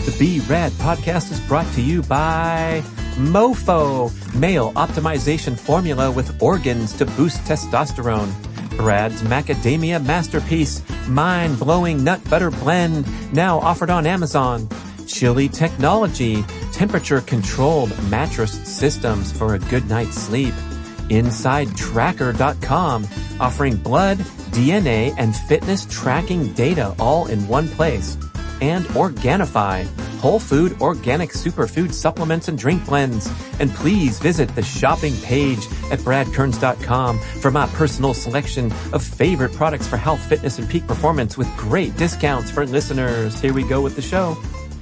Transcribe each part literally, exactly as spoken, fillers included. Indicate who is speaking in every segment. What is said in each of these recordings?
Speaker 1: The B-Rad podcast is brought to you by Mofo, male optimization formula with organs to boost testosterone. Brad's Macadamia Masterpiece, mind-blowing nut butter blend, now offered on Amazon. Chili Technology, temperature-controlled mattress systems for a good night's sleep. Inside Tracker dot com, offering blood, D N A, and fitness tracking data all in one place. And Organifi, whole food organic superfood supplements and drink blends. And please visit the shopping page at brad kearns dot com for my personal selection of favorite products for health, fitness, and peak performance with great discounts for listeners. Here we go with the show.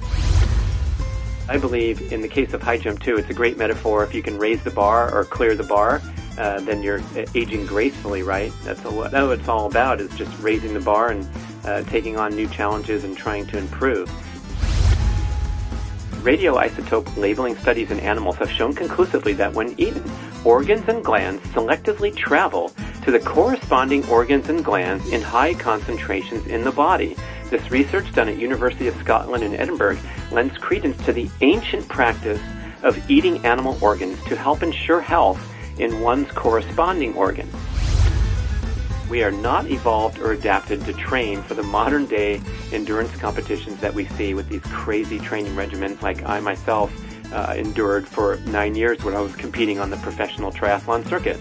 Speaker 2: I believe in the case of high jump too, it's a great metaphor. If you can raise the bar or clear the bar, uh, then you're aging gracefully, right? That's what, that's what it's all about, is just raising the bar and uh, taking on new challenges and trying to improve. Radioisotope labeling studies in animals have shown conclusively that when eaten, organs and glands selectively travel to the corresponding organs and glands in high concentrations in the body. This research done at University of Scotland in Edinburgh lends credence to the ancient practice of eating animal organs to help ensure health in one's corresponding organs. We are not evolved or adapted to train for the modern day endurance competitions that we see with these crazy training regimens like I myself uh, endured for nine years when I was competing on the professional triathlon circuit.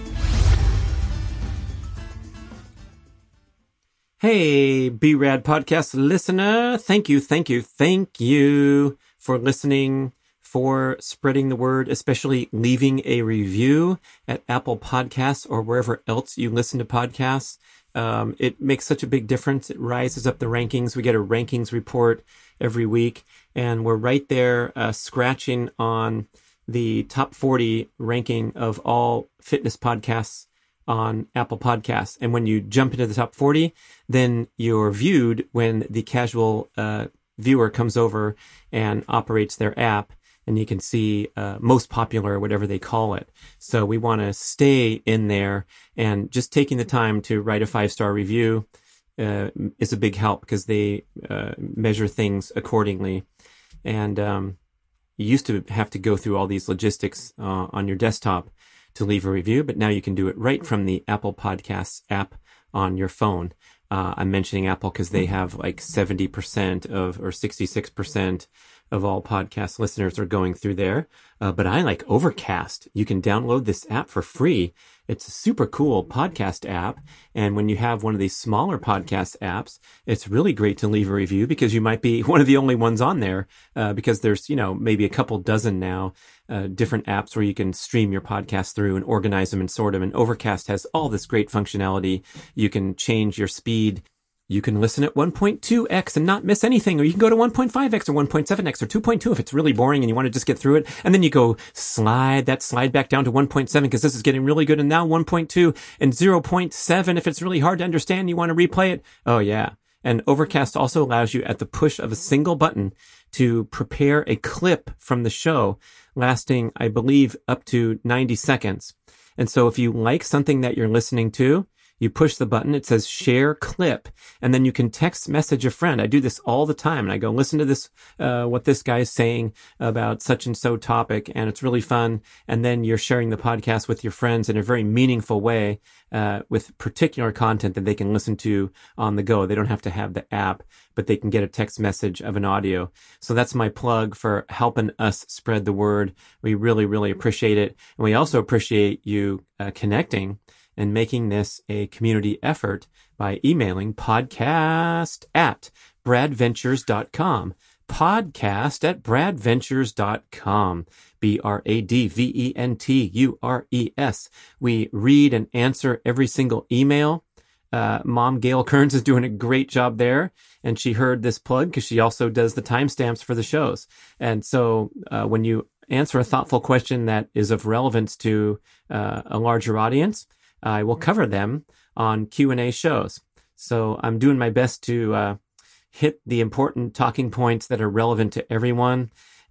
Speaker 1: Hey, B-Rad podcast listener. Thank you, thank you, thank you for listening, for spreading the word, especially leaving a review at Apple Podcasts or wherever else you listen to podcasts. Um, it makes such a big difference. It rises up the rankings. We get a rankings report every week, and we're right there uh, scratching on the top forty ranking of all fitness podcasts on Apple Podcasts. And when you jump into the top forty, then you're viewed when the casual uh, viewer comes over and operates their app, and you can see uh, most popular, whatever they call it. So we want to stay in there, and just taking the time to write a five-star review uh, is a big help, because they uh, measure things accordingly. And um, you used to have to go through all these logistics uh, on your desktop to leave a review, but now you can do it right from the Apple Podcasts app on your phone. Uh, I'm mentioning Apple because they have like seventy percent of, or sixty-six percent of all podcast listeners are going through there. Uh, but I like Overcast. You can download this app for free. It's a super cool podcast app. And when you have one of these smaller podcast apps, it's really great to leave a review, because you might be one of the only ones on there, uh, because there's, you know, maybe a couple dozen now, uh, different apps where you can stream your podcast through and organize them and sort them. And Overcast has all this great functionality. You can change your speed. You can listen at one point two x and not miss anything, or you can go to one point five x or one point seven x or two point two if it's really boring and you want to just get through it. And then you go slide that slide back down to one point seven because this is getting really good. And now one point two and zero point seven if it's really hard to understand, you want to replay it. Oh yeah. And Overcast also allows you at the push of a single button to prepare a clip from the show lasting, I believe, up to ninety seconds. And so if you like something that you're listening to, you push the button, it says share clip, and then you can text message a friend. I do this all the time, and I go, listen to this, uh, what this guy is saying about such and so topic, and it's really fun. And then you're sharing the podcast with your friends in a very meaningful way, uh, with particular content that they can listen to on the go. They don't have to have the app, but they can get a text message of an audio. So that's my plug for helping us spread the word. We really, really appreciate it. And we also appreciate you uh, connecting and making this a community effort by emailing podcast at brad ventures dot com. Podcast at brad ventures dot com. B R A D V E N T U R E S. We read and answer every single email. Uh, Mom Gail Kearns is doing a great job there, and she heard this plug because she also does the timestamps for the shows. And so uh, when you answer a thoughtful question that is of relevance to uh, a larger audience, I will cover them on Q and A shows. So I'm doing my best to uh, hit the important talking points that are relevant to everyone.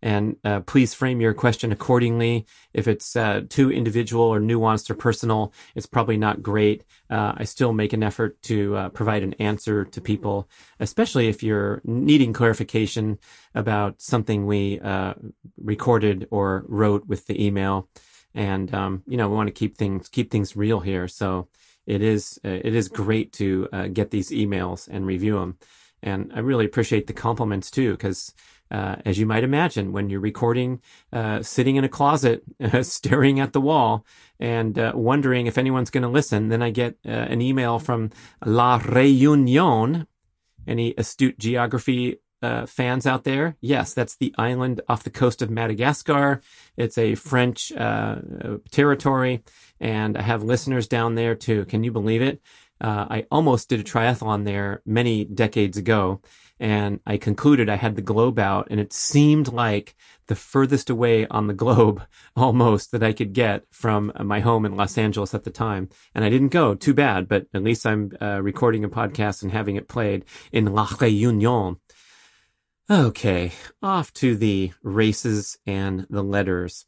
Speaker 1: And uh, please frame your question accordingly. If it's uh, too individual or nuanced or personal, it's probably not great. Uh, I still make an effort to uh, provide an answer to people, especially if you're needing clarification about something we uh, recorded or wrote with the email. And, um, you know, we want to keep things, keep things real here. So it is, uh, it is great to uh, get these emails and review them. And I really appreciate the compliments too, because uh, as you might imagine, when you're recording, uh, sitting in a closet, uh, staring at the wall and uh, wondering if anyone's going to listen, then I get uh, an email from La Réunion. Any astute geography uh, fans out there? Yes, that's the island off the coast of Madagascar. It's a French uh, territory, and I have listeners down there too. Can you believe it? Uh, I almost did a triathlon there many decades ago, and I concluded I had the globe out, and it seemed like the furthest away on the globe almost that I could get from my home in Los Angeles at the time. And I didn't go. Too bad, but at least I'm uh, recording a podcast and having it played in La Réunion. Okay, off to the races and the letters.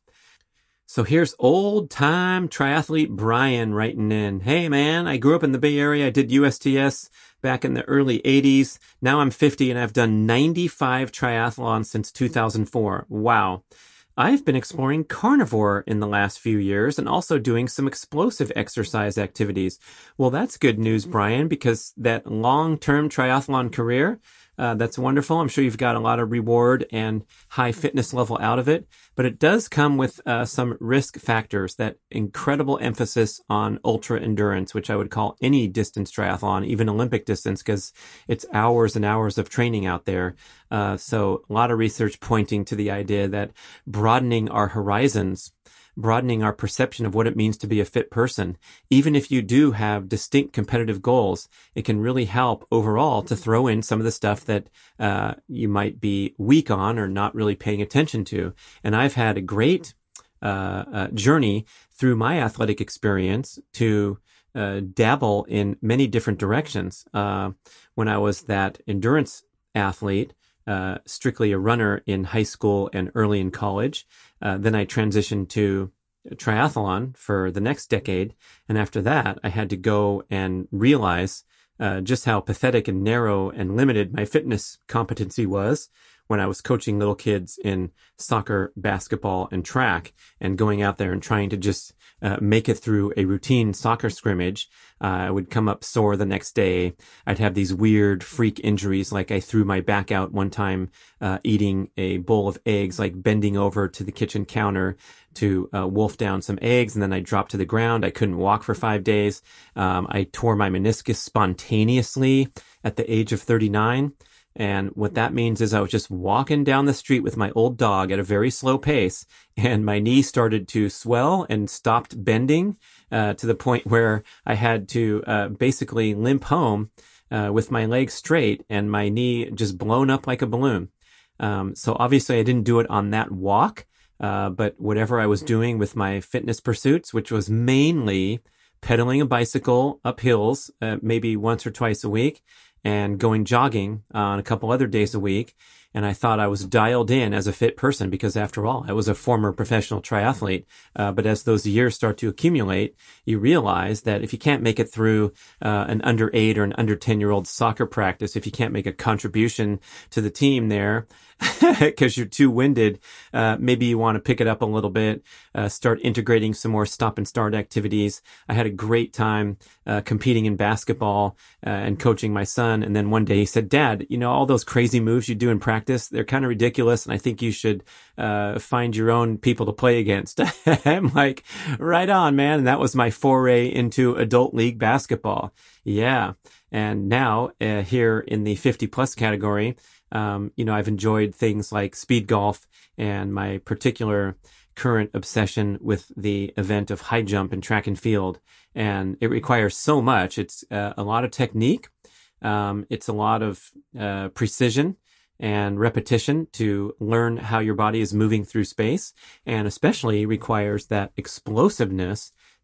Speaker 1: So here's old-time triathlete Brian writing in. Hey, man, I grew up in the Bay Area. I did U S T S back in the early eighties. Now I'm fifty, and I've done ninety-five triathlons since two thousand four. Wow. I've been exploring carnivore in the last few years and also doing some explosive exercise activities. Well, that's good news, Brian, because that long-term triathlon career, Uh, that's wonderful. I'm sure you've got a lot of reward and high fitness level out of it, but it does come with uh, some risk factors, that incredible emphasis on ultra endurance, which I would call any distance triathlon, even Olympic distance, because it's hours and hours of training out there. Uh, so a lot of research pointing to the idea that broadening our horizons, broadening our perception of what it means to be a fit person, even if you do have distinct competitive goals, it can really help overall to throw in some of the stuff that uh, you might be weak on or not really paying attention to. And I've had a great uh, uh, journey through my athletic experience to uh, dabble in many different directions. Uh, when I was that endurance athlete, Uh, strictly a runner in high school and early in college. Uh, then I transitioned to triathlon for the next decade. And after that, I had to go and realize uh, just how pathetic and narrow and limited my fitness competency was when I was coaching little kids in soccer, basketball, and track, and going out there and trying to just uh, make it through a routine soccer scrimmage. Uh, I would come up sore the next day. I'd have these weird freak injuries, like I threw my back out one time uh, eating a bowl of eggs, like bending over to the kitchen counter to uh, wolf down some eggs, and then I dropped to the ground. I couldn't walk for five days. Um, I tore my meniscus spontaneously at the age of thirty-nine. And what that means is I was just walking down the street with my old dog at a very slow pace, and my knee started to swell and stopped bending uh, to the point where I had to uh, basically limp home uh, with my legs straight and my knee just blown up like a balloon. Um, so obviously I didn't do it on that walk, uh, but whatever I was doing with my fitness pursuits, which was mainly pedaling a bicycle up hills, uh, maybe once or twice a week, and going jogging on a couple other days a week. And I thought I was dialed in as a fit person because, after all, I was a former professional triathlete. Uh, but as those years start to accumulate, you realize that if you can't make it through uh, an under eight or an under ten year old soccer practice, if you can't make a contribution to the team there because you're too winded, uh, maybe you want to pick it up a little bit, uh, start integrating some more stop and start activities. I had a great time uh, competing in basketball uh, and coaching my son. And then one day he said, "Dad, you know, all those crazy moves you do in practice, they're kind of ridiculous, and I think you should uh find your own people to play against." I'm like, right on, man. And that was my foray into adult league basketball. Yeah. And now uh, here in the fifty plus category, um, you know, I've enjoyed things like speed golf, and my particular current obsession with the event of high jump and track and field. And it requires so much. It's uh, a lot of technique. Um, it's a lot of uh, precision and repetition to learn how your body is moving through space, and especially requires that explosiveness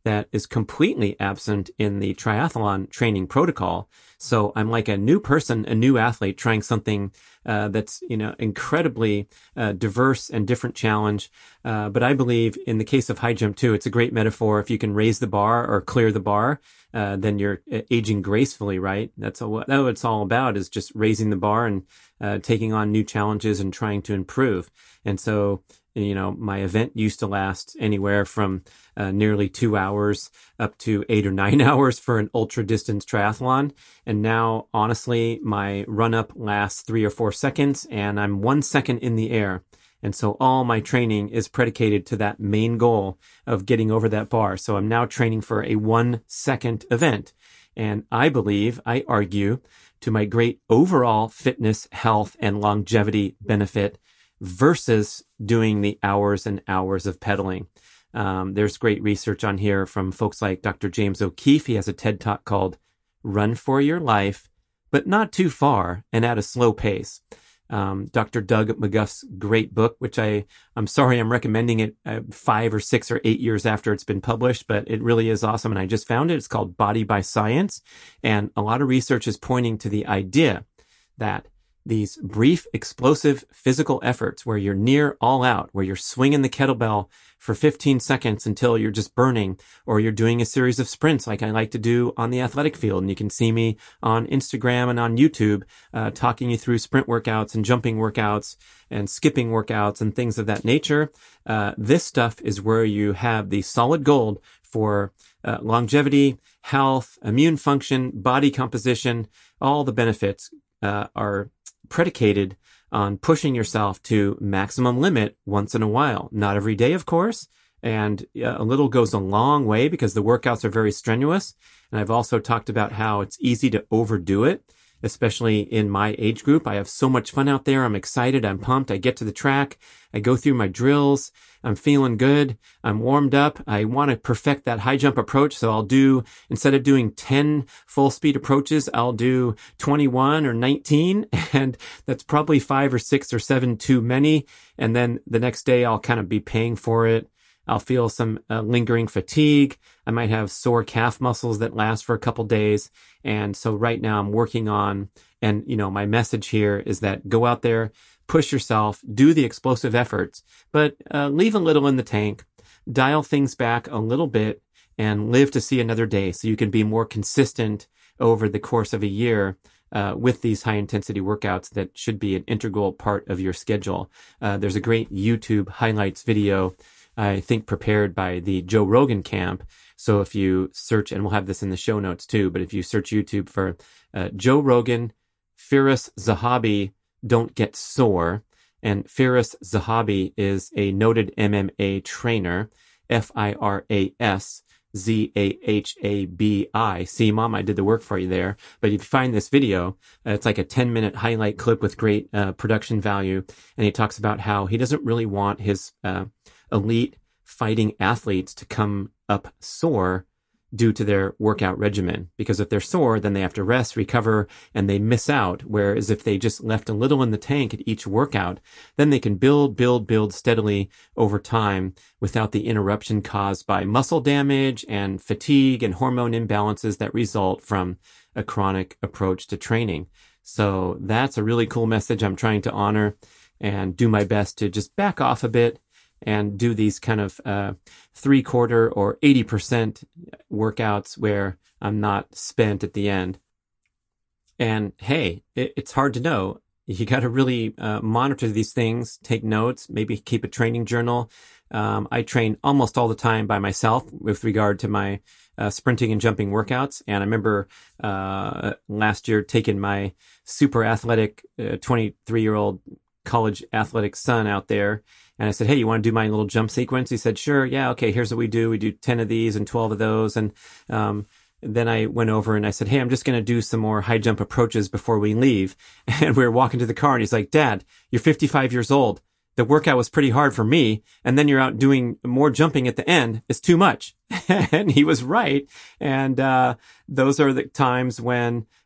Speaker 1: that is completely absent in the triathlon training protocol. So I'm like a new person, a new athlete trying something uh, that's, you know, incredibly uh, diverse and different challenge. Uh, but I believe in the case of high jump too, it's a great metaphor. If you can raise the bar or clear the bar, uh, then you're aging gracefully, right? That's all, that's what it's all about, is just raising the bar and uh, taking on new challenges and trying to improve. And so, you know, my event used to last anywhere from uh, nearly two hours up to eight or nine hours for an ultra distance triathlon. And now, honestly, my run up lasts three or four seconds and I'm one second in the air. And so all my training is predicated to that main goal of getting over that bar. So I'm now training for a one second event. And I believe, I argue, to my great overall fitness, health, and longevity benefit versus doing the hours and hours of pedaling. Um, there's great research on here from folks like Doctor James O'Keefe. He has a TED Talk called Run for Your Life, but not too far and at a slow pace. Um, Doctor Doug McGuff's great book, which I, I'm sorry I'm recommending it uh, five or six or eight years after it's been published, but it really is awesome. And I just found it. It's called Body by Science. And a lot of research is pointing to the idea that these brief, explosive physical efforts where you're near all out, where you're swinging the kettlebell for fifteen seconds until you're just burning, or you're doing a series of sprints like I like to do on the athletic field. And you can see me on Instagram and on YouTube uh, talking you through sprint workouts and jumping workouts and skipping workouts and things of that nature. Uh, this stuff is where you have the solid gold for uh, longevity, health, immune function, body composition. All the benefits uh, are predicated on pushing yourself to maximum limit once in a while. Not every day, of course, and uh, a little goes a long way because the workouts are very strenuous. And I've also talked about how it's easy to overdo it, especially in my age group. I have so much fun out there. I'm excited. I'm pumped. I get to the track. I go through my drills. I'm feeling good. I'm warmed up. I want to perfect that high jump approach. So I'll do, instead of doing ten full speed approaches, I'll do twenty-one or nineteen. And that's probably five or six or seven too many. And then the next day I'll kind of be paying for it. I'll feel some uh, lingering fatigue. I might have sore calf muscles that last for a couple days. And so right now I'm working on, and you know, my message here is that go out there, push yourself, do the explosive efforts, but uh, leave a little in the tank, dial things back a little bit, and live to see another day so you can be more consistent over the course of a year uh, with these high intensity workouts that should be an integral part of your schedule. Uh, there's a great YouTube highlights video, I think prepared by the Joe Rogan camp. So if you search, and we'll have this in the show notes too, but if you search YouTube for uh, Joe Rogan, Firas Zahabi, Don't Get Sore. And Firas Zahabi is a noted M M A trainer, F I R A S Z A H A B I. See, Mom, I did the work for you there. But if you find this video, uh, it's like a ten minute highlight clip with great uh, production value. And he talks about how he doesn't really want his uh, elite fighting athletes to come up sore due to their workout regimen. Because if they're sore, then they have to rest, recover, and they miss out. Whereas if they just left a little in the tank at each workout, then they can build, build, build steadily over time without the interruption caused by muscle damage and fatigue and hormone imbalances that result from a chronic approach to training. So that's a really cool message I'm trying to honor and do my best to just back off a bit and do these kind of uh, three-quarter or eighty percent workouts where I'm not spent at the end. And hey, it, it's hard to know. You got to really uh, monitor these things, take notes, maybe keep a training journal. Um, I train almost all the time by myself with regard to my uh, sprinting and jumping workouts. And I remember uh, last year taking my super athletic uh, twenty-three-year-old college athletic son out there. And I said, hey, you want to do my little jump sequence? He said, sure. Yeah. Okay. Here's what we do. We do ten of these and twelve of those. And, um, then I went over and I said, hey, I'm just going to do some more high jump approaches before we leave. And we were walking to the car and he's like, Dad, you're fifty-five years old. The workout was pretty hard for me. And then you're out doing more jumping at the end. It's too much. And he was right. And, uh, those are the times when,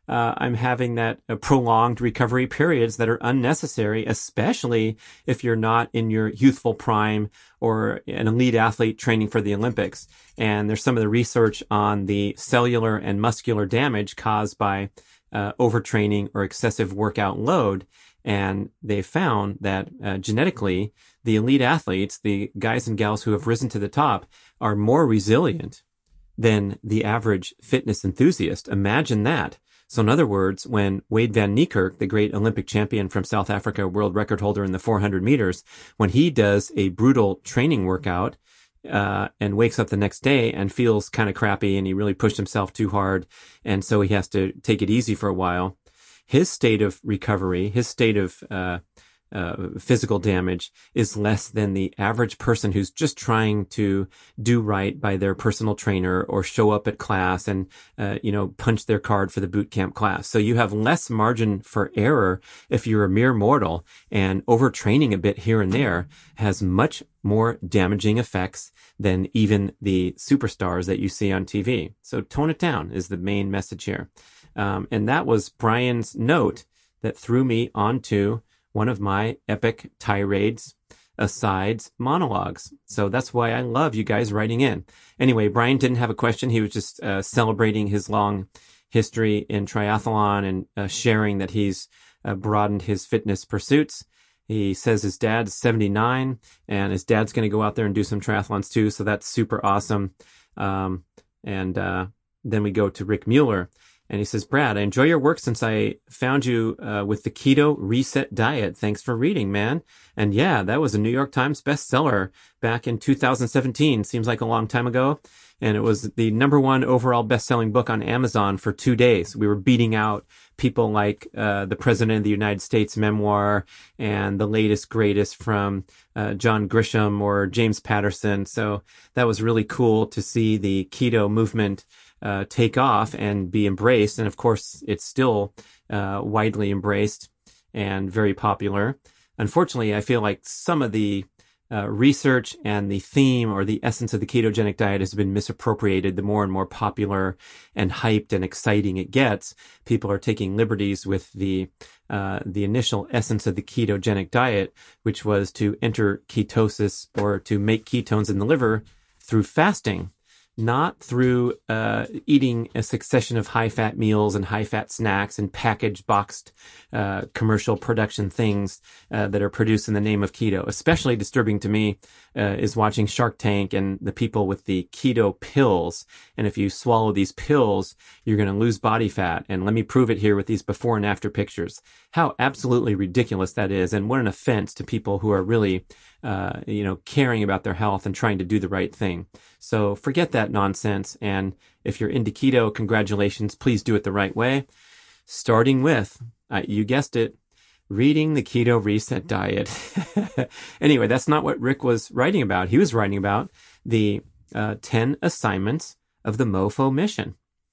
Speaker 1: uh, I'm having that uh, prolonged recovery periods that are unnecessary, especially if you're not in your youthful prime or an elite athlete training for the Olympics. And there's some of the research on the cellular and muscular damage caused by uh, overtraining or excessive workout load. And they found that uh, genetically, the elite athletes, the guys and gals who have risen to the top, are more resilient than the average fitness enthusiast. Imagine that. So in other words, when Wade Van Niekerk, the great Olympic champion from South Africa, world record holder in the four hundred meters, when he does a brutal training workout uh, and wakes up the next day and feels kind of crappy and he really pushed himself too hard, and so he has to take it easy for a while, his state of recovery, his state of uh, uh, physical damage is less than the average person who's just trying to do right by their personal trainer or show up at class and, uh, you know, punch their card for the boot camp class. So you have less margin for error if you're a mere mortal, and overtraining a bit here and there has much more damaging effects than even the superstars that you see on T V. So tone it down is the main message here. Um, and that was Brian's note that threw me onto one of my epic tirades, asides, monologues. So that's why I love you guys writing in. Anyway, Brian didn't have a question. He was just uh, celebrating his long history in triathlon and uh, sharing that he's uh, broadened his fitness pursuits. He says his dad's seventy-nine and his dad's going to go out there and do some triathlons too. So that's super awesome. Um, and uh, then we go to Rick Mueller. And he says, Brad, I enjoy your work since I found you uh, with the Keto Reset Diet. Thanks for reading, man. And yeah, that was a New York Times bestseller back in two thousand seventeen. Seems like a long time ago. And it was the number one overall best-selling book on Amazon for two days. We were beating out people like uh, the President of the United States memoir and the latest greatest from uh, John Grisham or James Patterson. So that was really cool to see the keto movement Uh, take off and be embraced. And of course, it's still uh, widely embraced and very popular. Unfortunately, I feel like some of the uh, research and the theme or the essence of the ketogenic diet has been misappropriated. The more and more popular and hyped and exciting it gets, people are taking liberties with the uh, the initial essence of the ketogenic diet, which was to enter ketosis or to make ketones in the liver through fasting, not through uh, eating a succession of high-fat meals and high-fat snacks and packaged, boxed, uh, commercial production things uh, that are produced in the name of keto. Especially disturbing to me uh, is watching Shark Tank and the people with the keto pills. And if you swallow these pills, you're going to lose body fat. And let me prove it here with these before and after pictures. How absolutely ridiculous that is, and what an offense to people who are really Uh, you know, caring about their health and trying to do the right thing. So forget that nonsense. And if you're into keto, congratulations. Please do it the right way. Starting with, uh, you guessed it, reading the Keto Reset Diet. Anyway, that's not what Rick was writing about. He was writing about the uh, ten assignments of the MoFo mission.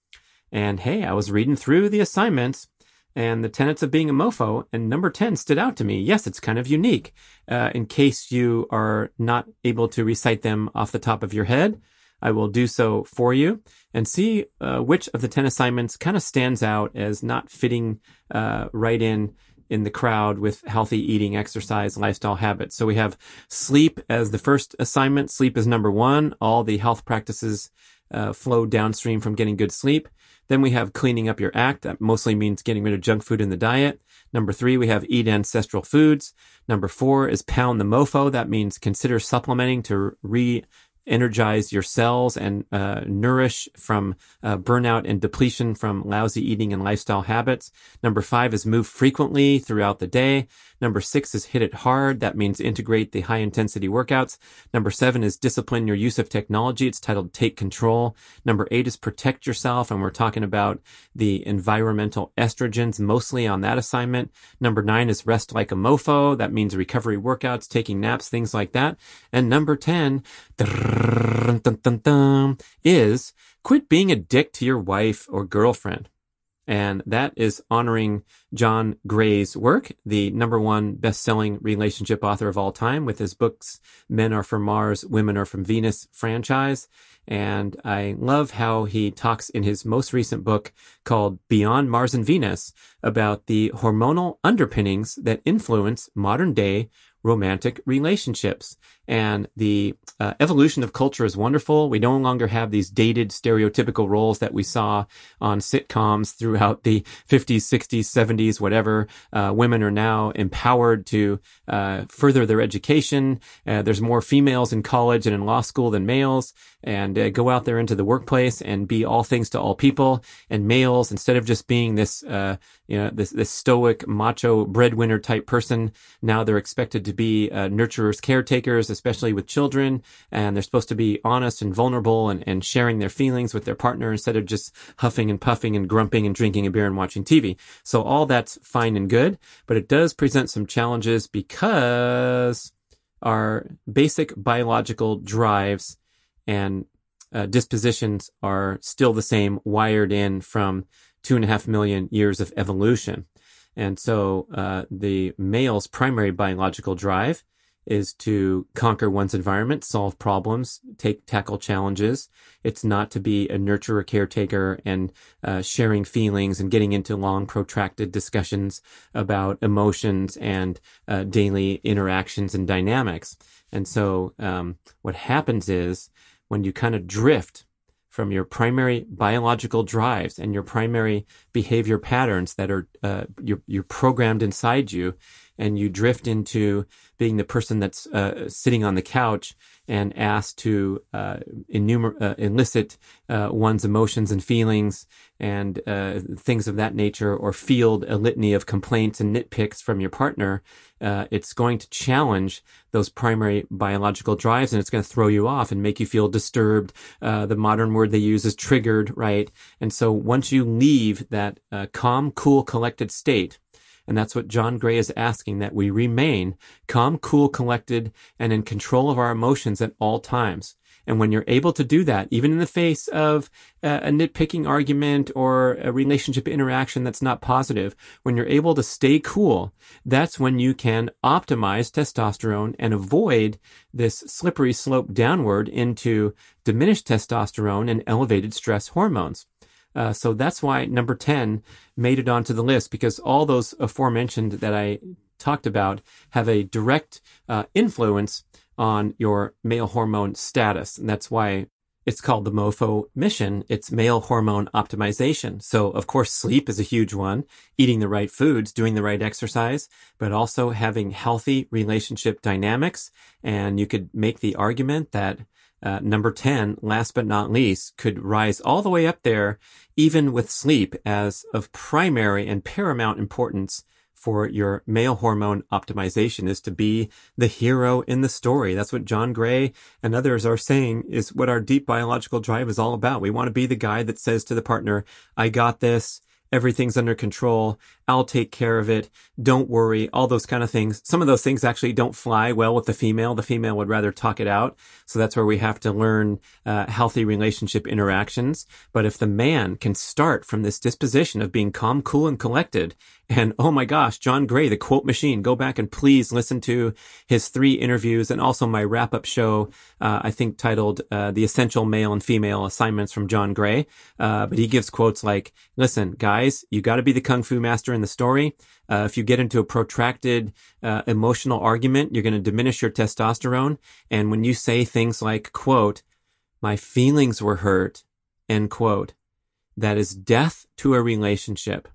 Speaker 1: And hey, I was reading through the assignments and the tenets of being a mofo, and number ten stood out to me. Yes, it's kind of unique. Uh, in case you are not able to recite them off the top of your head, I will do so for you and see uh, which of the ten assignments kind of stands out as not fitting uh, right in in the crowd with healthy eating, exercise, lifestyle habits. So we have sleep as the first assignment. Sleep is number one. All the health practices uh, flow downstream from getting good sleep. Then we have cleaning up your act. That mostly means getting rid of junk food in the diet. Number three, we have eat ancestral foods. Number four is pound the mofo. That means consider supplementing to re energize your cells and uh, nourish from uh, burnout and depletion from lousy eating and lifestyle habits. Number five is move frequently throughout the day. Number six is hit it hard. That means integrate the high intensity workouts. Number seven is discipline your use of technology. It's titled Take Control. Number eight is protect yourself. And we're talking about the environmental estrogens mostly on that assignment. Number nine is rest like a mofo. That means recovery workouts, taking naps, things like that. And number ten, is quit being a dick to your wife or girlfriend. And that is honoring John Gray's work, the number one best-selling relationship author of all time, with his books, Men Are From Mars, Women Are From Venus franchise. And I love how he talks in his most recent book called Beyond Mars and Venus about the hormonal underpinnings that influence modern day romantic relationships. And the uh, evolution of culture is wonderful. We no longer have these dated stereotypical roles that we saw on sitcoms throughout the fifties, sixties, seventies, whatever. Uh, women are now empowered to uh, further their education. Uh, there's more females in college and in law school than males, and uh, go out there into the workplace and be all things to all people. And males, instead of just being this, uh, you know, this, this stoic, macho breadwinner type person, now they're expected to be uh, nurturers, caretakers, especially with children, and they're supposed to be honest and vulnerable and, and sharing their feelings with their partner instead of just huffing and puffing and grumping and drinking a beer and watching T V. So all that's fine and good, but it does present some challenges because our basic biological drives and uh, dispositions are still the same, wired in from two and a half million years of evolution. And so uh, the male's primary biological drive is to conquer one's environment, solve problems, take tackle challenges. It's not to be a nurturer, caretaker, and uh, sharing feelings and getting into long, protracted discussions about emotions and uh, daily interactions and dynamics. And so um, what happens is when you kind of drift from your primary biological drives and your primary behavior patterns that are uh, you're, you're programmed inside you, and you drift into being the person that's uh, sitting on the couch and asked to uh, enumer- uh, elicit uh, one's emotions and feelings and uh, things of that nature, or field a litany of complaints and nitpicks from your partner, uh, it's going to challenge those primary biological drives, and it's going to throw you off and make you feel disturbed. Uh, the modern word they use is triggered, right? And so once you leave that uh, calm, cool, collected state, and that's what John Gray is asking, that we remain calm, cool, collected, and in control of our emotions at all times. And when you're able to do that, even in the face of a, a nitpicking argument or a relationship interaction that's not positive, when you're able to stay cool, that's when you can optimize testosterone and avoid this slippery slope downward into diminished testosterone and elevated stress hormones. Uh, so that's why number ten made it onto the list, because all those aforementioned that I talked about have a direct uh, influence on your male hormone status. And that's why it's called the MOFO mission. It's male hormone optimization. So, of course, sleep is a huge one, eating the right foods, doing the right exercise, but also having healthy relationship dynamics. And you could make the argument that Uh, number ten, last but not least, could rise all the way up there, even with sleep, as of primary and paramount importance for your male hormone optimization, is to be the hero in the story. That's what John Gray and others are saying is what our deep biological drive is all about. We want to be the guy that says to the partner, I got this. Everything's under control. I'll take care of it. Don't worry. All those kind of things. Some of those things actually don't fly well with the female. The female would rather talk it out. So that's where we have to learn uh, healthy relationship interactions. But if the man can start from this disposition of being calm, cool, and collected, and oh my gosh, John Gray, the quote machine, go back and please listen to his three interviews and also my wrap-up show, uh, I think titled uh, The Essential Male and Female Assignments from John Gray. Uh, but he gives quotes like, listen, guys, you got to be the kung fu master in the story. Uh, if you get into a protracted uh, emotional argument, you're going to diminish your testosterone. And when you say things like, quote, my feelings were hurt, end quote, that is death to a relationship.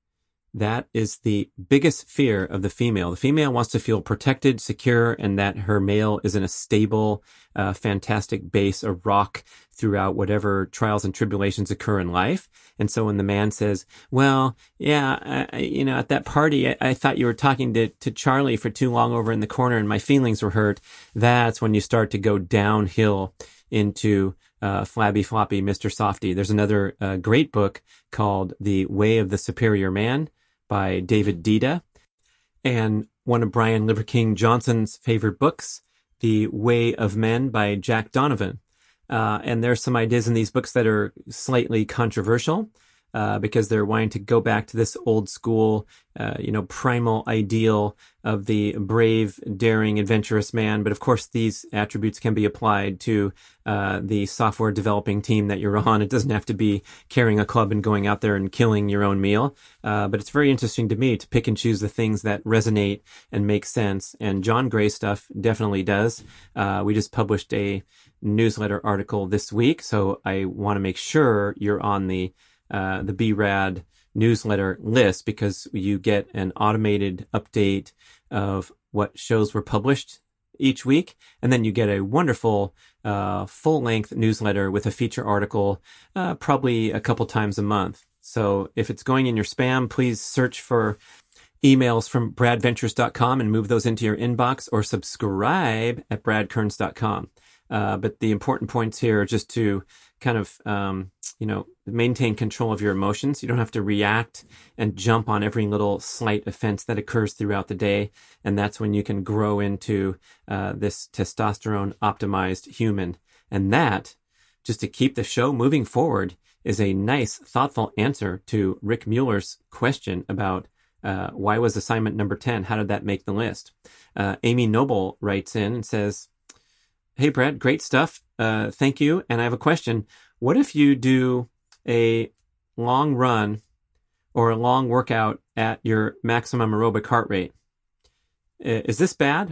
Speaker 1: That is the biggest fear of the female. The female wants to feel protected, secure, and that her male is in a stable, uh, fantastic base, a rock throughout whatever trials and tribulations occur in life. And so when the man says, well, yeah, I, you know, at that party, I, I thought you were talking to, to Charlie for too long over in the corner and my feelings were hurt. That's when you start to go downhill into uh, flabby floppy Mister Softy. There's another uh, great book called The Way of the Superior Man by David Dida, and one of Brian Liver King Johnson's favorite books, The Way of Men by Jack Donovan. Uh, and there's some ideas in these books that are slightly controversial, uh, because they're wanting to go back to this old school, uh, you know, primal ideal of the brave, daring, adventurous man. But of course, these attributes can be applied to uh, the software developing team that you're on. It doesn't have to be carrying a club and going out there and killing your own meal. Uh, but it's very interesting to me to pick and choose the things that resonate and make sense. And John Gray stuff definitely does. Uh, we just published a newsletter article this week, so I want to make sure you're on the uh, the B RAD newsletter list, because you get an automated update of what shows were published each week, and then you get a wonderful uh, full-length newsletter with a feature article uh, probably a couple times a month. So if it's going in your spam, please search for emails from brad ventures dot com and move those into your inbox, or subscribe at brad kearns dot com. Uh, but the important points here are just to kind of, um, you know, maintain control of your emotions. You don't have to react and jump on every little slight offense that occurs throughout the day. And that's when you can grow into uh, this testosterone optimized human. And that, just to keep the show moving forward, is a nice, thoughtful answer to Rick Mueller's question about uh, why was assignment number ten? How did that make the list? Uh, Amy Noble writes in and says, "Hey, Brad, great stuff. Uh, thank you. And I have a question. What if you do a long run or a long workout at your maximum aerobic heart rate? Is this bad?"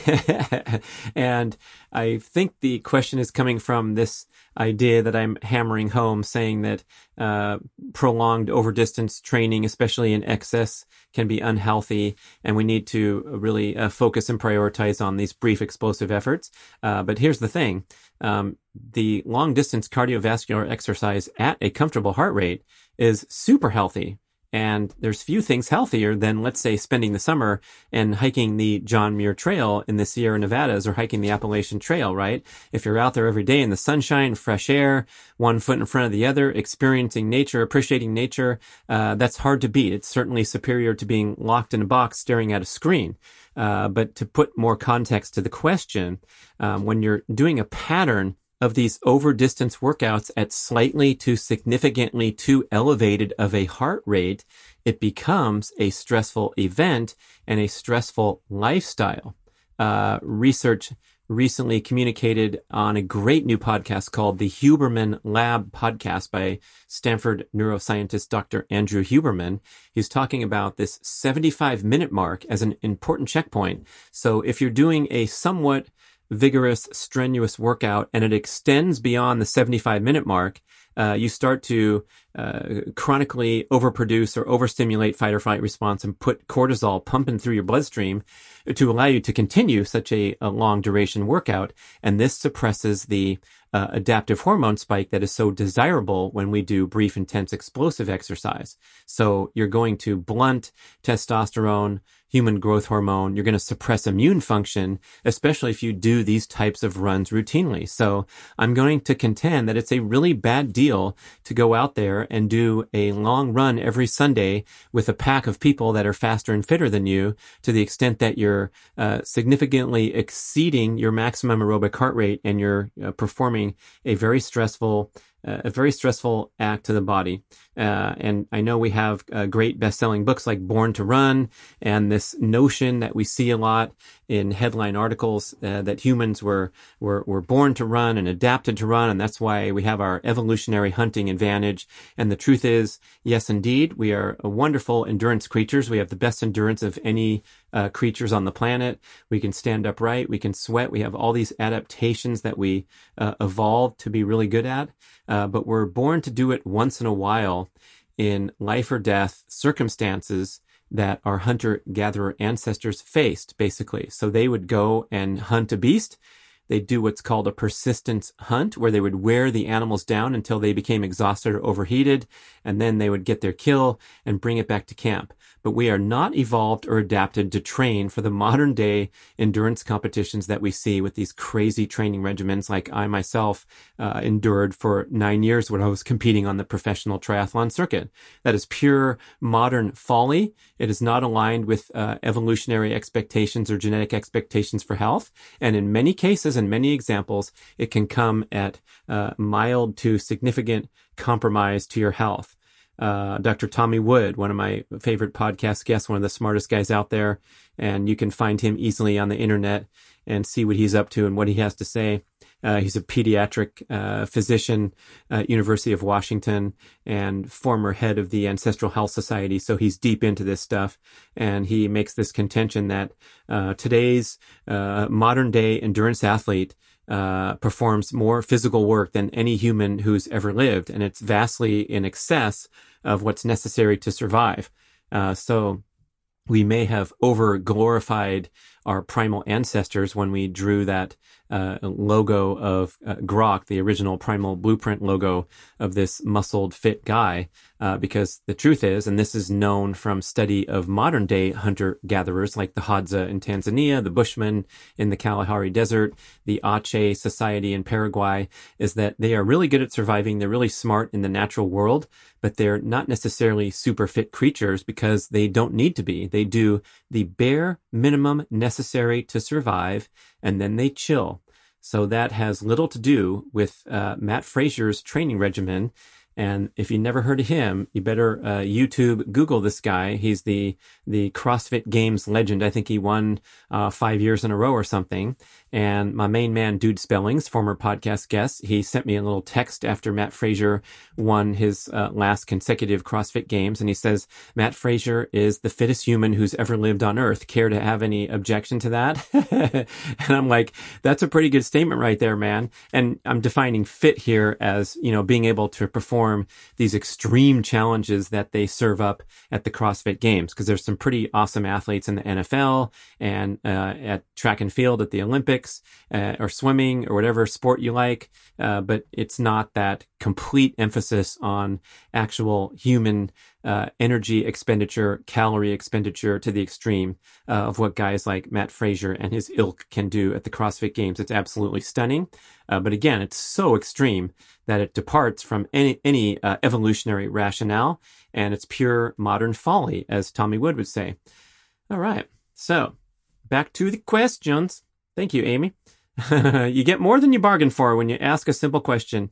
Speaker 1: And I think the question is coming from this idea that I'm hammering home, saying that uh, prolonged over-distance training, especially in excess, can be unhealthy, and we need to really uh, focus and prioritize on these brief explosive efforts. Uh, but here's the thing. Um, the long-distance cardiovascular exercise at a comfortable heart rate is super healthy. And there's few things healthier than, let's say, spending the summer and hiking the John Muir Trail in the Sierra Nevadas, or hiking the Appalachian Trail, right? If you're out there every day in the sunshine, fresh air, one foot in front of the other, experiencing nature, appreciating nature, uh, that's hard to beat. It's certainly superior to being locked in a box staring at a screen. Uh, but to put more context to the question, um, when you're doing a pattern of these over distance workouts at slightly to significantly too elevated of a heart rate, it becomes a stressful event and a stressful lifestyle. Uh, research recently communicated on a great new podcast called the Huberman Lab podcast by Stanford neuroscientist Doctor Andrew Huberman. He's talking about this seventy-five minute mark as an important checkpoint. So if you're doing a somewhat vigorous, strenuous workout and it extends beyond the seventy-five minute mark, uh, you start to uh, chronically overproduce or overstimulate fight or flight response and put cortisol pumping through your bloodstream to allow you to continue such a, a long duration workout. And this suppresses the uh, adaptive hormone spike that is so desirable when we do brief, intense, explosive exercise. So you're going to blunt testosterone, human growth hormone. You're going to suppress immune function, especially if you do these types of runs routinely. So I'm going to contend that it's a really bad deal to go out there and do a long run every Sunday with a pack of people that are faster and fitter than you, to the extent that you're uh, significantly exceeding your maximum aerobic heart rate and you're uh, performing a very stressful Uh, a very stressful act to the body. Uh, and I know we have uh, great best-selling books like Born to Run, and this notion that we see a lot in headline articles uh, that humans were, were, were born to run and adapted to run, and that's why we have our evolutionary hunting advantage. And the truth is, yes, indeed, we are wonderful endurance creatures. We have the best endurance of any uh, creatures on the planet. We can stand upright. We can sweat. We have all these adaptations that we uh, evolved to be really good at. Uh, but we're born to do it once in a while in life or death circumstances that our hunter-gatherer ancestors faced, basically. So they would go and hunt a beast. They'd do what's called a persistence hunt, where they would wear the animals down until they became exhausted or overheated, and then they would get their kill and bring it back to camp. But we are not evolved or adapted to train for the modern day endurance competitions that we see with these crazy training regimens like I myself uh, endured for nine years when I was competing on the professional triathlon circuit. That is pure modern folly. It is not aligned with uh, evolutionary expectations or genetic expectations for health. And in many cases and many examples, it can come at uh, mild to significant compromise to your health. uh, Doctor Tommy Wood, one of my favorite podcast guests, one of the smartest guys out there. And you can find him easily on the internet and see what he's up to and what he has to say. Uh, he's a pediatric uh, physician at University of Washington and former head of the Ancestral Health Society. So he's deep into this stuff. And he makes this contention that uh, today's uh, modern day endurance athlete uh, performs more physical work than any human who's ever lived. And it's vastly in excess of what's necessary to survive. Uh, so we may have over glorified our primal ancestors when we drew that uh, logo of uh, Grok, the original Primal Blueprint logo of this muscled, fit guy, uh, because the truth is, and this is known from study of modern day hunter-gatherers like the Hadza in Tanzania, the Bushmen in the Kalahari Desert, the Ache Society in Paraguay, is that they are really good at surviving. They're really smart in the natural world, but they're not necessarily super fit creatures because they don't need to be. They do the bare minimum necessary to survive, and then they chill. So that has little to do with uh, Matt Fraser's training regimen. And if you never heard of him, you better uh, YouTube, Google this guy. He's the the CrossFit Games legend. I think he won uh, five years in a row or something. And my main man, Dude Spellings, former podcast guest, he sent me a little text after Matt Fraser won his uh, last consecutive CrossFit Games. And he says, Matt Fraser is the fittest human who's ever lived on Earth. Care to have any objection to that? And I'm like, that's a pretty good statement right there, man. And I'm defining fit here as, you know, being able to perform these extreme challenges that they serve up at the CrossFit Games, because there's some pretty awesome athletes in the N F L and uh, at track and field at the Olympics uh, or swimming or whatever sport you like, uh, but it's not that complete emphasis on actual human uh, energy expenditure, calorie expenditure to the extreme uh, of what guys like Matt Fraser and his ilk can do at the CrossFit Games. It's absolutely stunning. Uh, but again, it's so extreme that it departs from any, any uh, evolutionary rationale, and it's pure modern folly, as Tommy Wood would say. All right. So back to the questions. Thank you, Amy. You get more than you bargain for when you ask a simple question.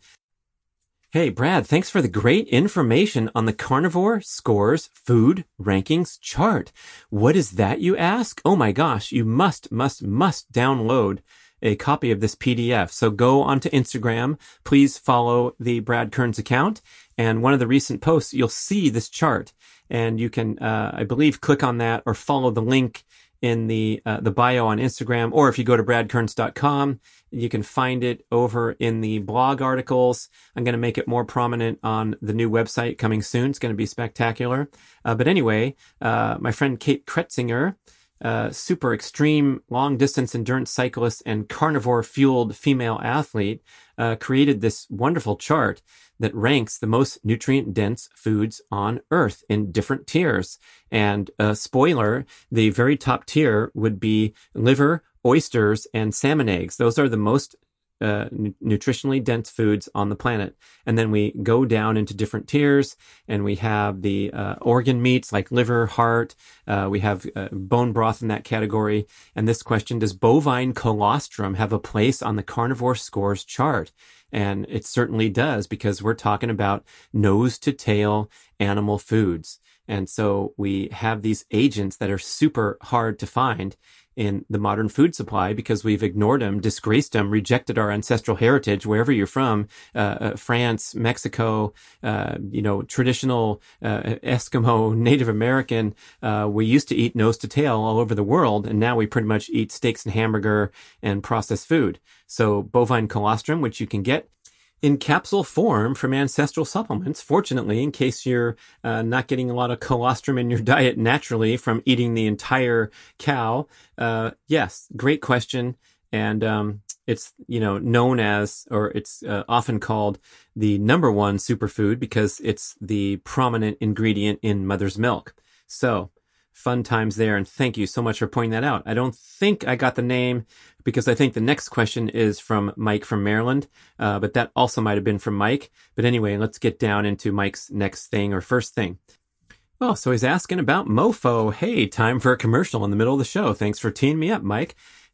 Speaker 1: Hey, Brad, thanks for the great information on the Carnivore Scores Food Rankings chart. What is that, you ask? Oh my gosh, you must, must, must download a copy of this P D F. So go onto Instagram. Please follow the Brad Kearns account. And one of the recent posts, you'll see this chart. And you can, uh, I believe, click on that or follow the link in the uh, the bio on Instagram. Or if you go to brad kearns dot com, you can find it over in the blog articles. I'm going to make it more prominent on the new website coming soon. It's going to be spectacular. Uh, but anyway, uh, my friend Kate Kretzinger, uh, super extreme long distance endurance cyclist and carnivore fueled female athlete, uh, created this wonderful chart that ranks the most nutrient dense foods on Earth in different tiers. And uh, spoiler, the very top tier would be liver, oysters, and salmon eggs. Those are the most uh, nu- nutritionally dense foods on the planet. And then we go down into different tiers, and we have the uh, organ meats like liver, heart. Uh, we have uh, bone broth in that category. And this question, does bovine colostrum have a place on the Carnivore Scores chart? And it certainly does, because we're talking about nose to tail animal foods. And so we have these agents that are super hard to find in the modern food supply because we've ignored them, disgraced them, rejected our ancestral heritage, wherever you're from, uh, uh, France, Mexico, uh, you know, traditional uh, Eskimo, Native American. Uh, we used to eat nose to tail all over the world, and now we pretty much eat steaks and hamburger and processed food. So bovine colostrum, which you can get in capsule form from Ancestral Supplements, fortunately, in case you're uh, not getting a lot of colostrum in your diet naturally from eating the entire cow. Uh, yes, great question. And um, it's, you know, known as, or it's uh, often called the number one superfood because it's the prominent ingredient in mother's milk. So fun times there. And thank you so much for pointing that out. I don't think I got the name because I think the next question is from Mike from Maryland. Uh, but that also might have been from Mike. But anyway, let's get down into Mike's next thing or first thing. Oh, so he's asking about MoFo. Hey, time for a commercial in the middle of the show. Thanks for teeing me up, Mike.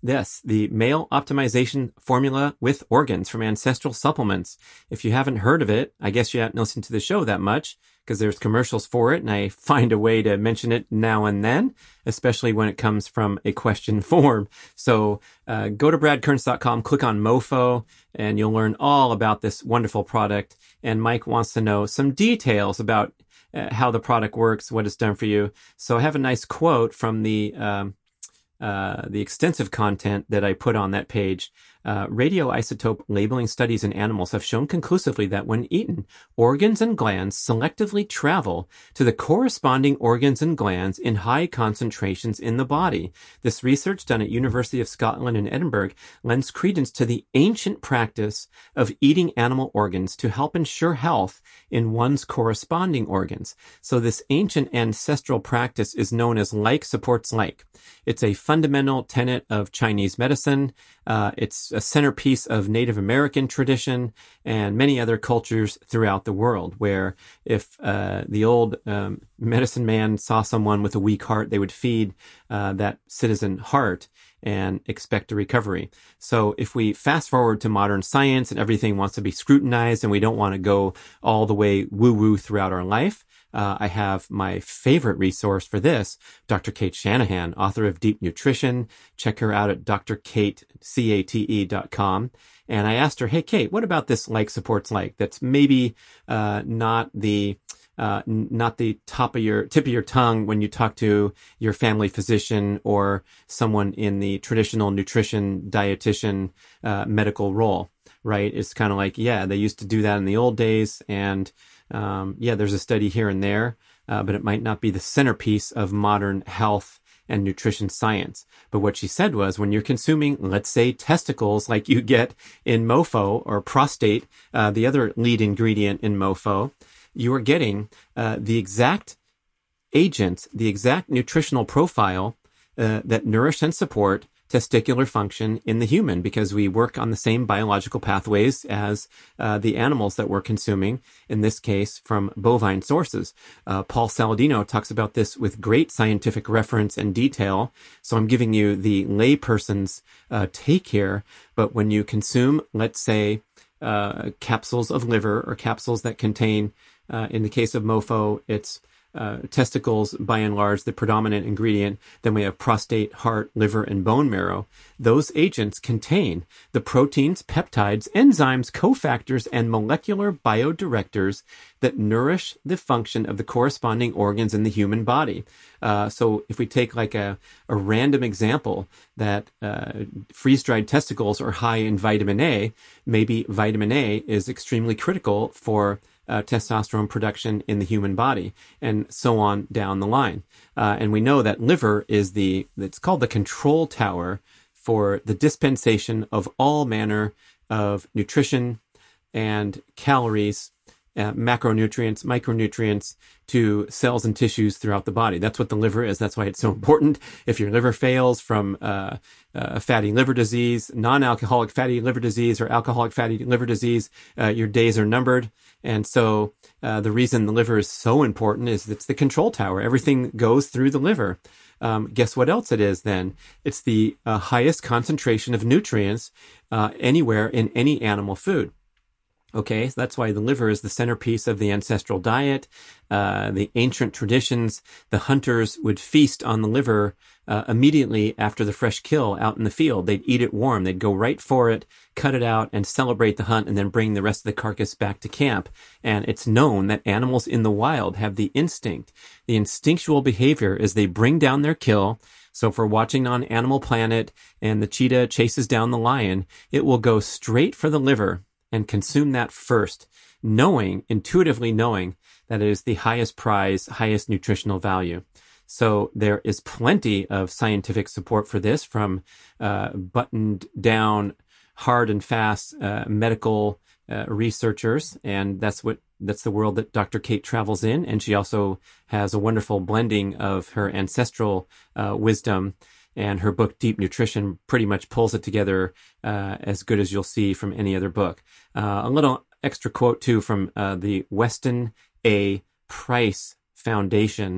Speaker 1: This, the male optimization formula with organs from Ancestral Supplements. If you haven't heard of it, I guess you haven't listened to the show that much because there's commercials for it, and I find a way to mention it now and then, especially when it comes from a question form. So uh, go to brad kearns dot com, click on MoFo, and you'll learn all about this wonderful product. And Mike wants to know some details about uh, how the product works, what it's done for you. So I have a nice quote from the um, uh, the extensive content that I put on that page. Uh, radioisotope labeling studies in animals have shown conclusively that when eaten, organs and glands selectively travel to the corresponding organs and glands in high concentrations in the body. This research done at University of Scotland in Edinburgh lends credence to the ancient practice of eating animal organs to help ensure health in one's corresponding organs. So this ancient ancestral practice is known as like supports like. It's a fundamental tenet of Chinese medicine. Uh, it's a centerpiece of Native American tradition and many other cultures throughout the world, where if uh, the old um, medicine man saw someone with a weak heart, they would feed uh, that citizen heart and expect a recovery. So if we fast forward to modern science and everything wants to be scrutinized and we don't want to go all the way woo-woo throughout our life, Uh, I have my favorite resource for this, Doctor Kate Shanahan, author of Deep Nutrition. Check her out at D R Kate, C A T E dot com. And I asked her, hey, Kate, what about this like supports like? That's maybe uh, not the uh, n- not the top of your tip of your tongue when you talk to your family physician or someone in the traditional nutrition dietitian uh, medical role, right? It's kind of like, yeah, they used to do that in the old days, and Um, yeah, there's a study here and there, uh, but it might not be the centerpiece of modern health and nutrition science. But what she said was, when you're consuming, let's say, testicles like you get in MoFo, or prostate, uh, the other lead ingredient in MoFo, you are getting uh, the exact agents, the exact nutritional profile uh, that nourish and support testicular function in the human, because we work on the same biological pathways as uh, the animals that we're consuming, in this case from bovine sources. Uh, Paul Saladino talks about this with great scientific reference and detail, so I'm giving you the layperson's uh, take here. But when you consume, let's say, uh, capsules of liver, or capsules that contain, uh, in the case of MoFo, it's Uh, testicles, by and large, the predominant ingredient. Then we have prostate, heart, liver, and bone marrow. Those agents contain the proteins, peptides, enzymes, cofactors, and molecular biodirectors that nourish the function of the corresponding organs in the human body. Uh, so if we take like a, a random example that uh, freeze-dried testicles are high in vitamin A, maybe vitamin A is extremely critical for Uh, testosterone production in the human body, and so on down the line. Uh, and we know that liver is the, it's called the control tower for the dispensation of all manner of nutrition and calories, uh, macronutrients, micronutrients to cells and tissues throughout the body. That's what the liver is. That's why it's so important. If your liver fails from uh, uh, fatty liver disease, non-alcoholic fatty liver disease, or alcoholic fatty liver disease, uh, your days are numbered. And so uh, the reason the liver is so important is it's the control tower. Everything goes through the liver. Um, guess what else it is then? It's the uh, highest concentration of nutrients uh, anywhere in any animal food. Okay, so that's why the liver is the centerpiece of the ancestral diet. Uh, the ancient traditions, the hunters would feast on the liver uh, immediately after the fresh kill out in the field. They'd eat it warm. They'd go right for it, cut it out, and celebrate the hunt, and then bring the rest of the carcass back to camp. And it's known that animals in the wild have the instinct, the instinctual behavior is they bring down their kill. So if we're watching on Animal Planet and the cheetah chases down the lion, it will go straight for the liver and consume that first, knowing, intuitively knowing, that it is the highest prize, highest nutritional value. So there is plenty of scientific support for this from uh, buttoned down, hard and fast uh, medical uh, researchers, and that's what that's the world that Doctor Kate travels in. And she also has a wonderful blending of her ancestral uh, wisdom, and her book, Deep Nutrition, pretty much pulls it together uh, as good as you'll see from any other book. Uh, a little extra quote, too, from uh, the Weston A. Price Foundation,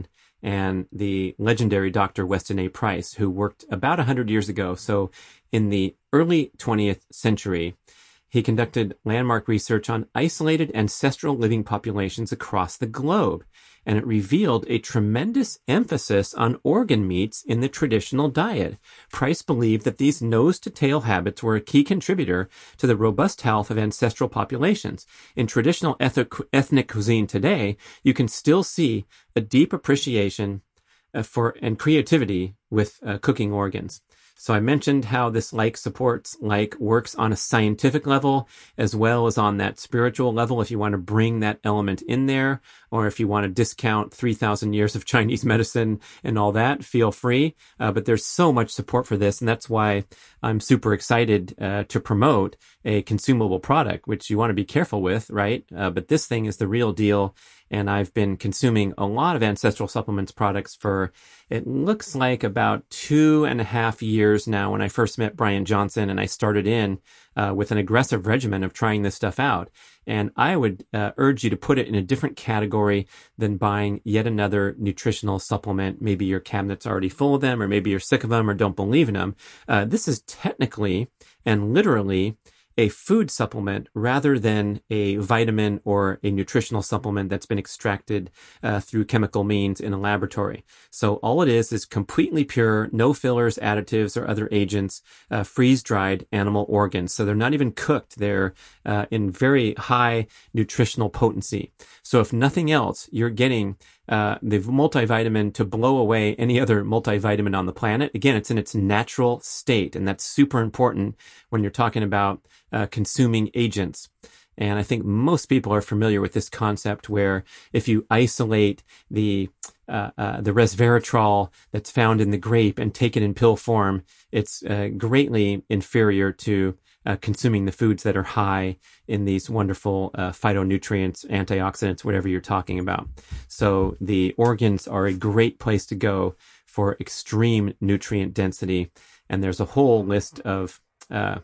Speaker 1: and the legendary Doctor Weston A. Price, who worked about one hundred years ago. So in the early twentieth century, he conducted landmark research on isolated ancestral living populations across the globe, and it revealed a tremendous emphasis on organ meats in the traditional diet. Price believed that these nose-to-tail habits were a key contributor to the robust health of ancestral populations. In traditional ethnic cuisine today, you can still see a deep appreciation uh, for and creativity with uh, cooking organs. So I mentioned how this like supports like works on a scientific level as well as on that spiritual level. If you want to bring that element in there, or if you want to discount three thousand years of Chinese medicine and all that, feel free. Uh, but there's so much support for this. And that's why I'm super excited uh, to promote a consumable product, which you want to be careful with, right? Uh, but this thing is the real deal. And I've been consuming a lot of Ancestral Supplements products for, it looks like about two and a half years now. When I first met Brian Johnson and I started in uh, with an aggressive regimen of trying this stuff out. And I would uh, urge you to put it in a different category than buying yet another nutritional supplement. Maybe your cabinet's already full of them, or maybe you're sick of them or don't believe in them. Uh, this is technically and literally a food supplement rather than a vitamin or a nutritional supplement that's been extracted uh, through chemical means in a laboratory. So all it is is completely pure, no fillers, additives, or other agents, uh, freeze-dried animal organs. So they're not even cooked. They're uh, in very high nutritional potency. So if nothing else, you're getting uh, the multivitamin to blow away any other multivitamin on the planet. Again, it's in its natural state, and that's super important when you're talking about uh, consuming agents. And I think most people are familiar with this concept where if you isolate the uh, uh, the resveratrol that's found in the grape and take it in pill form, it's uh, greatly inferior to uh, consuming the foods that are high in these wonderful uh, phytonutrients, antioxidants, whatever you're talking about. So the organs are a great place to go for extreme nutrient density. And there's a whole list of uh,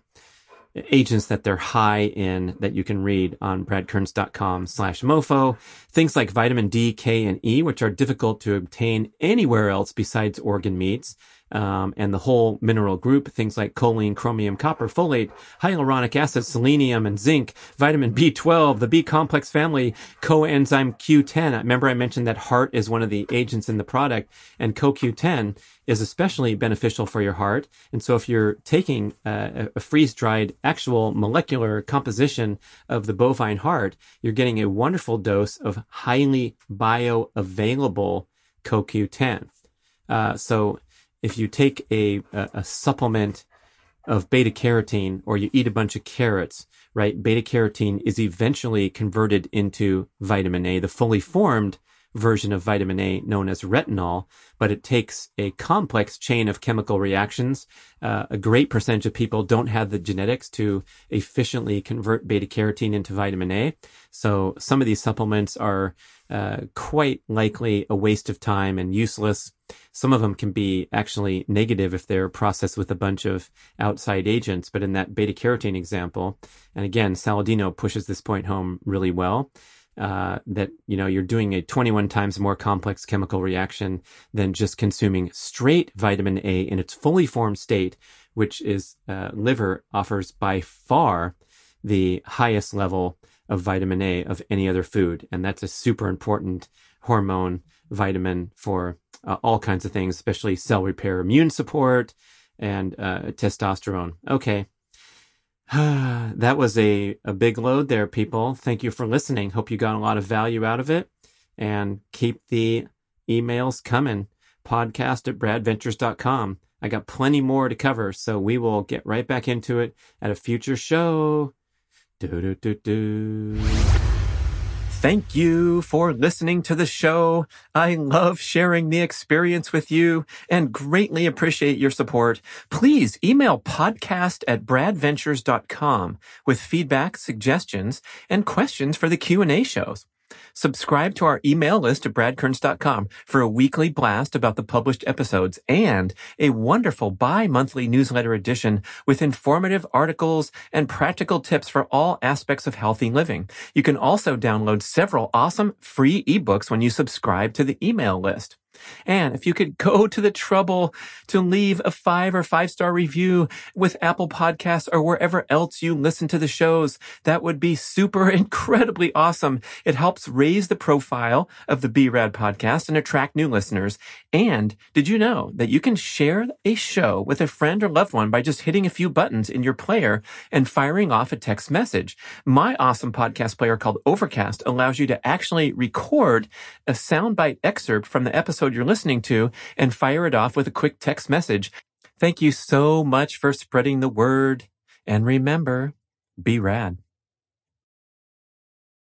Speaker 1: agents that they're high in that you can read on bradkearns.com slash mofo. Things like vitamin D, K, and E, which are difficult to obtain anywhere else besides organ meats. Um, and the whole mineral group, things like choline, chromium, copper, folate, hyaluronic acid, selenium, and zinc, vitamin B twelve, the B complex family, coenzyme Q ten. Remember I mentioned that heart is one of the agents in the product, and co Q ten is especially beneficial for your heart. And so if you're taking uh, a freeze-dried actual molecular composition of the bovine heart, you're getting a wonderful dose of highly bioavailable co Q ten. Uh, so if you take a, a, a supplement of beta carotene, or you eat a bunch of carrots, right? Beta carotene is eventually converted into vitamin A, the fully formed version of vitamin A known as retinol, but it takes a complex chain of chemical reactions. Uh, a great percentage of people don't have the genetics to efficiently convert beta carotene into vitamin A. So some of these supplements are uh, quite likely a waste of time and useless. Some of them can be actually negative if they're processed with a bunch of outside agents. But in that beta carotene example, and again, Saladino pushes this point home really well, uh, that, you know, you're doing a twenty-one times more complex chemical reaction than just consuming straight vitamin A in its fully formed state, which is, uh, liver offers by far the highest level of vitamin A of any other food. And that's a super important hormone vitamin for uh, all kinds of things, especially cell repair, immune support, and uh, testosterone. Okay. That was a, a big load there, people. Thank you for listening. Hope you got a lot of value out of it. And keep the emails coming. Podcast at brad ventures dot com. I got plenty more to cover, so we will get right back into it at a future show. Do, do, do, do. Thank you for listening to the show. I love sharing the experience with you and greatly appreciate your support. Please email podcast at brad ventures dot com with feedback, suggestions, and questions for the Q and A shows. Subscribe to our email list at brad kearns dot com for a weekly blast about the published episodes and a wonderful bi-monthly newsletter edition with informative articles and practical tips for all aspects of healthy living. You can also download several awesome free ebooks when you subscribe to the email list. And if you could go to the trouble to leave a five or five star review with Apple Podcasts or wherever else you listen to the shows, that would be super incredibly awesome. It helps raise the profile of the B Rad podcast and attract new listeners. And did you know that you can share a show with a friend or loved one by just hitting a few buttons in your player and firing off a text message? My awesome podcast player called Overcast allows you to actually record a soundbite excerpt from the episode you're listening to and fire it off with a quick text message. Thank you so much for spreading the word. And remember, be rad.